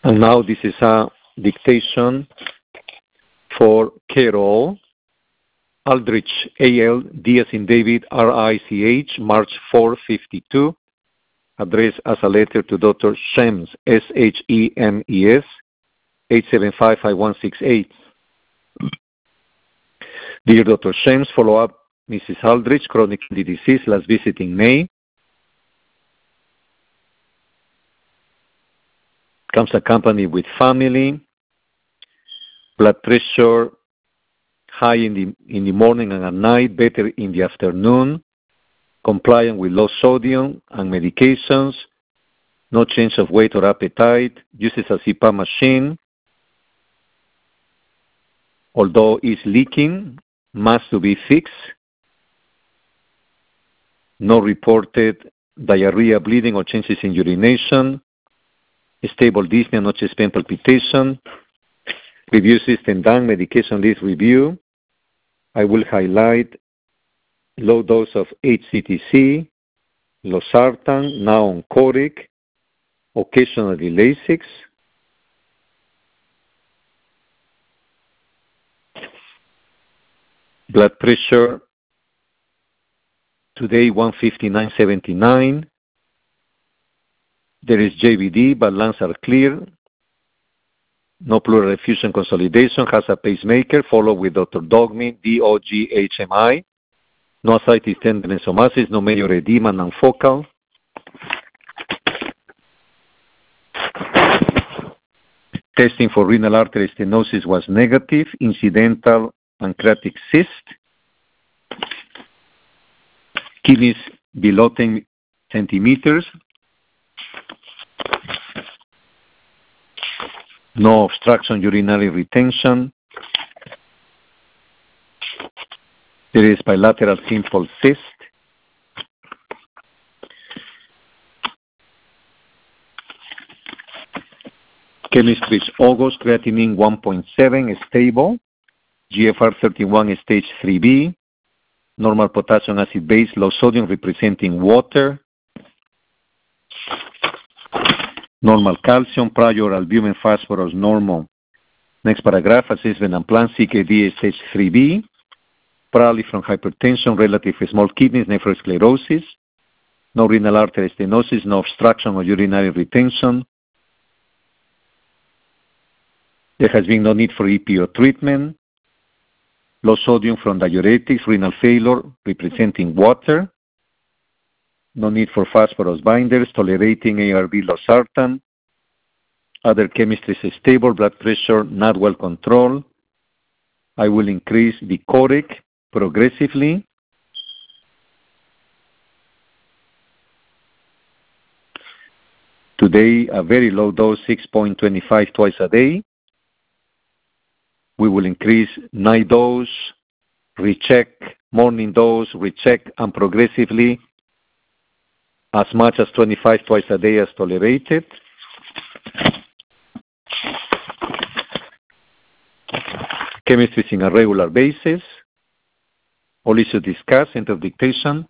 And now this is a dictation for Carol Aldrich, A.L. Diaz in David, R.I.C.H., March 452, addressed as a letter to Dr. Shems, S-H-E-M-E-S, 875-5168. Dear Dr. Shems, follow up Mrs. Aldrich, chronic kidney disease, last visit in May. Comes accompanied with family, blood pressure high in the morning and at night, better in the afternoon, compliant with low sodium and medications, no change of weight or appetite, uses a CPAP machine, although is leaking, must to be fixed, no reported diarrhea, bleeding, or changes in urination, stable dyspnea, no chest pain, palpitation, review system done, medication list review. I will highlight low dose of HCTC, losartan, now on Coric, occasionally Lasix. Blood pressure today 159/79. There is JVD, but lungs are clear. No pleural effusion consolidation, has a pacemaker, followed with Dr. Dogmi, DOGHMI. No ascites, tenderness, or masses, no major edema, non-focal. Testing for renal artery stenosis was negative, incidental pancreatic cyst. Kidneys below 10 centimeters. No obstruction, urinary retention. There is bilateral simple cyst. Chemistry is August, creatinine 1.7 is stable. GFR 31 stage 3B. Normal potassium acid base, low sodium representing water. Normal calcium, prior albumin, phosphorus, normal. Next paragraph, assessment and plan, CKD stage 3B. Probably from hypertension, relative small kidneys, nephrosclerosis. No renal artery stenosis, no obstruction or urinary retention. There has been no need for EPO treatment. Low sodium from diuretics, renal failure, representing water. No need for phosphorus binders, tolerating ARB losartan. Other chemistry is stable, blood pressure not well controlled. I will increase the Coric progressively. Today, a very low dose, 6.25 twice a day. We will increase night dose, recheck, morning dose, recheck, and progressively as much as 25 twice a day as tolerated. Chemistry is in a regular basis. All issues discussed, end of dictation.